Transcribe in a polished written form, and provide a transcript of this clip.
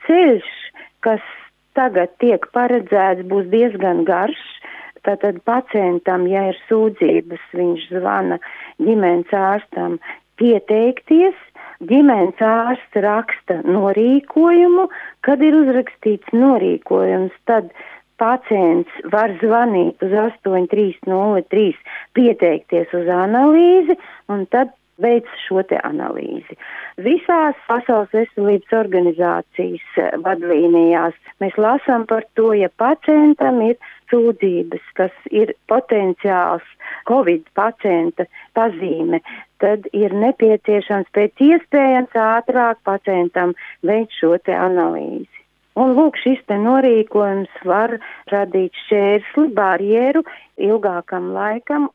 ceļš, kas tagad tiek paredzēts, būs diezgan garš. Tātad pacientam, ja ir sūdzības, viņš zvana ģimenes ārstam pieteikties, ģimenes ārsts raksta norīkojumu, kad ir uzrakstīts norīkojums, tad pacients var zvanīt uz 8303, pieteikties uz analīzi un tad veic šo te analīzi. Visās Pasaules veselības organizācijas vadlīnijās mēs lasām par to, ja pacientam ir sūdzības, kas ir potenciāls Covid pacienta pazīme, tad ir nepieciešams pēc iespējams ātrāk pacientam veikt šo te analīzi. Un lūk, šis te norīkojums var radīt šķērsli, barjeru ilgākam laikam